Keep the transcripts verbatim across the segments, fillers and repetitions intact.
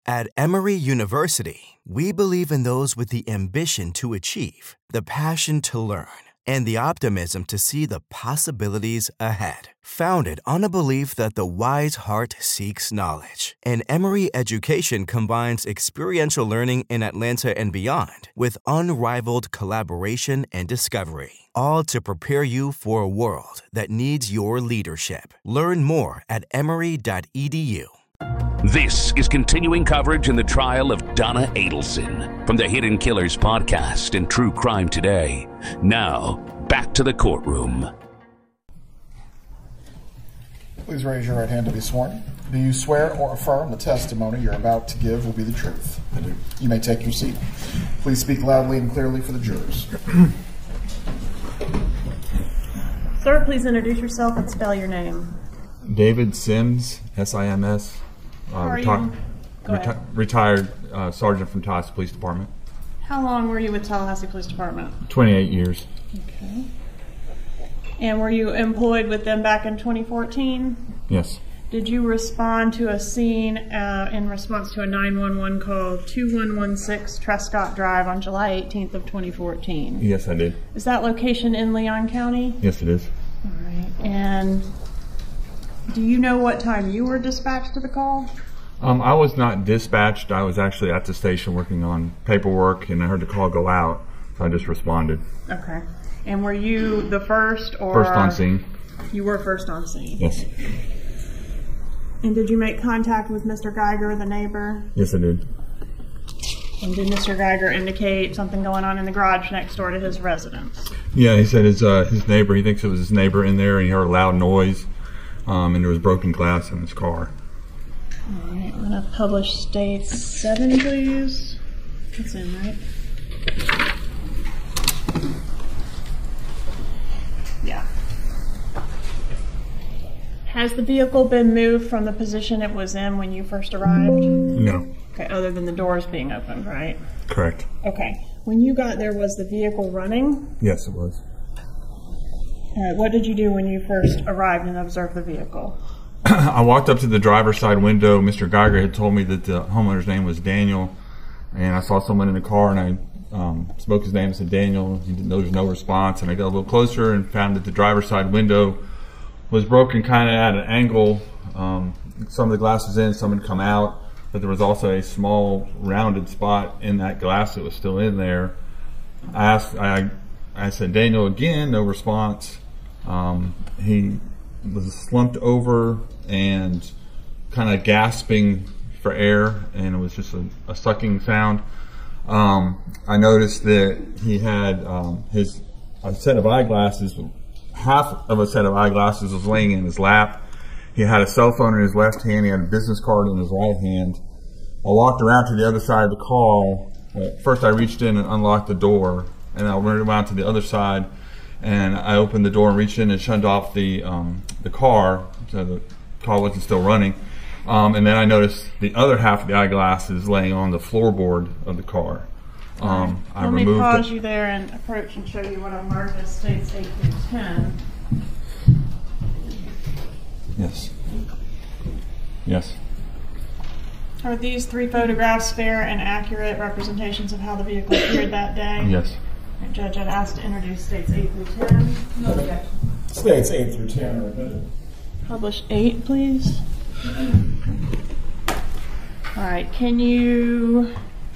At Emory University, we believe in those with the ambition to achieve, the passion to learn, and the optimism to see the possibilities ahead. Founded on a belief that the wise heart seeks knowledge, and Emory education combines experiential learning in Atlanta and beyond with unrivaled collaboration and discovery, all to prepare you for a world that needs your leadership. Learn more at emory dot e d u. This is continuing coverage in the trial of Donna Adelson from the Hidden Killers podcast and True Crime Today. Now, back to the courtroom. Please raise your right hand to be sworn. Do you swear or affirm the testimony you're about to give will be the truth? I do. You may take your seat. Please speak loudly and clearly for the jurors. Sir, please introduce yourself and spell your name. David Sims, S I M S. How are reti- you? Go reti- ahead. Retired uh, sergeant from Tallahassee Police Department. How long were you with Tallahassee Police Department? twenty-eight years. Okay. And were you employed with them back in twenty fourteen? Yes. Did you respond to a scene uh, in response to a nine one one call, two one one six Trescott Drive on July eighteenth of twenty fourteen? Yes, I did. Is that location in Leon County? Yes, it is. All right. And do you know what time you were dispatched to the call? Um, I was not dispatched. I was actually at the station working on paperwork, and I heard the call go out, so I just responded. Okay. And were you the first or? First on scene. You were first on scene. Yes. And did you make contact with Mister Geiger, the neighbor? Yes, I did. And did Mister Geiger indicate something going on in the garage next door to his residence? Yeah, he said his uh, his neighbor, he thinks it was his neighbor in there, and he heard a loud noise, um, and there was broken glass in his car. All right, I'm going to publish State seven, please. That's in, right? Yeah. Has the vehicle been moved from the position it was in when you first arrived? No. Okay, other than the doors being opened, right? Correct. Okay. When you got there, was the vehicle running? Yes, it was. All right, what did you do when you first arrived and observed the vehicle? I walked up to the driver's side window. Mister Geiger had told me that the homeowner's name was Daniel, and I saw someone in the car, and I um, spoke his name and said Daniel. He didn't know there was no response, and I got a little closer and found that the driver's side window was broken kind of at an angle. Um, some of the glass was in, some had come out, but there was also a small rounded spot in that glass that was still in there. I asked, I, I said Daniel again, no response. Um, he was slumped over and kind of gasping for air, and it was just a, a sucking sound. Um, I noticed that he had um, his a set of eyeglasses, half of a set of eyeglasses was laying in his lap. He had a cell phone in his left hand, he had a business card in his right hand. I walked around to the other side of the car. Well, first I reached in and unlocked the door, and I went around to the other side, and I opened the door and reached in and shunned off the um, the car, so the car wasn't still running. Um, and then I noticed the other half of the eyeglasses laying on the floorboard of the car. Um, Right. I Let me removed pause it. you there and approach and show you what I marked as states eight through ten. Yes. Yes. Are these three photographs fair and accurate representations of how the vehicle appeared that day? Yes. Right, Judge, I'd ask to introduce states eight through ten. No objection. States eight through ten are admitted. Publish eight, please. All right, can you...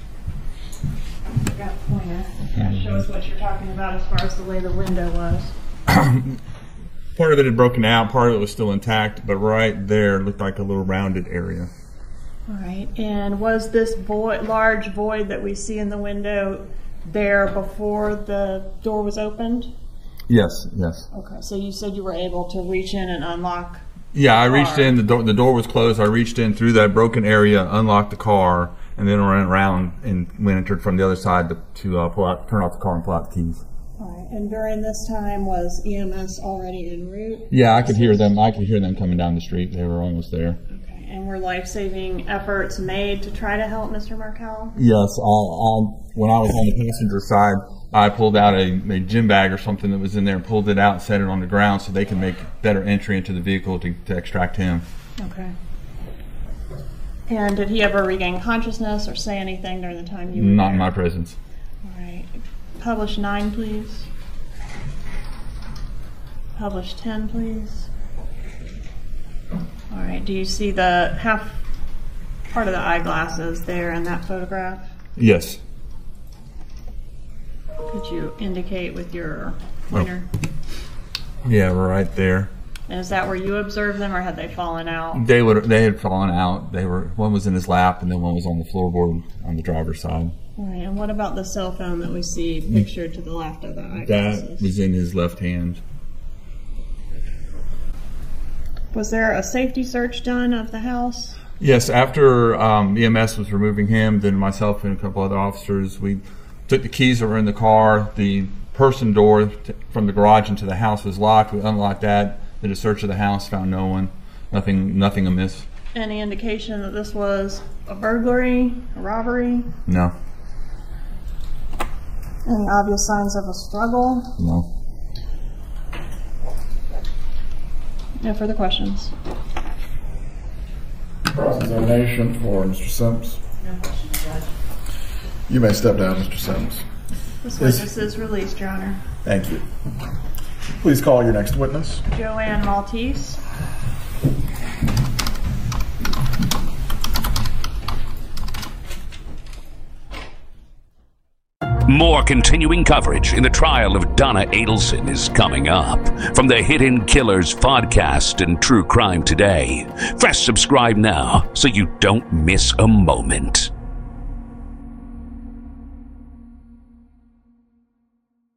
I got a pointer. Yeah, show us what you're talking about as far as the way the window was. Part of it had broken out, part of it was still intact, but right there looked like a little rounded area. All right, and was this void, large void that we see in the window there before the door was opened? Yes, yes. Okay, so you said you were able to reach in and unlock. Yeah, I reached car. in, the door, the door was closed, I reached in through that broken area, unlocked the car, and then ran around and went entered from the other side to, to uh, pull out, turn off the car and pull out the keys. All right, and during this time, was E M S already en route? Yeah, I could hear them, I could hear them coming down the street, they were almost there. Okay, and were life-saving efforts made to try to help Mister Markel? Yes, I, I, when I was on the passenger side, I pulled out a, a gym bag or something that was in there and pulled it out and set it on the ground so they could make better entry into the vehicle to, to extract him. Okay. And did he ever regain consciousness or say anything during the time you were Not there? in my presence. All right. Publish nine, please. Publish ten, please. All right. Do you see the half part of the eyeglasses there in that photograph? Yes. Could you indicate with your pointer? Oh. Yeah, we're right there. And is that where you observed them, or had they fallen out? They would. They had fallen out. They were. One was in his lap, and then one was on the floorboard on the driver's side. All right. And what about the cell phone that we see pictured to the left of the eyeglasses? That was in his left hand. Was there a safety search done of the house? Yes. After um, E M S was removing him, then myself and a couple other officers, we took the keys that were in the car. The person door t- from the garage into the house was locked. We unlocked that. Did a search of the house, found no one, nothing, nothing amiss. Any indication that this was a burglary, a robbery? No. Any obvious signs of a struggle? No. No further questions. Cross-examination for Mister Sims. No questions, Judge. You may step down, Mister Sims. This Yes. witness is released, Your Honor. Thank you. Please call your next witness. Joanne Maltese. More continuing coverage in the trial of Donna Adelson is coming up from the Hidden Killers podcast and True Crime Today. Press subscribe now so you don't miss a moment.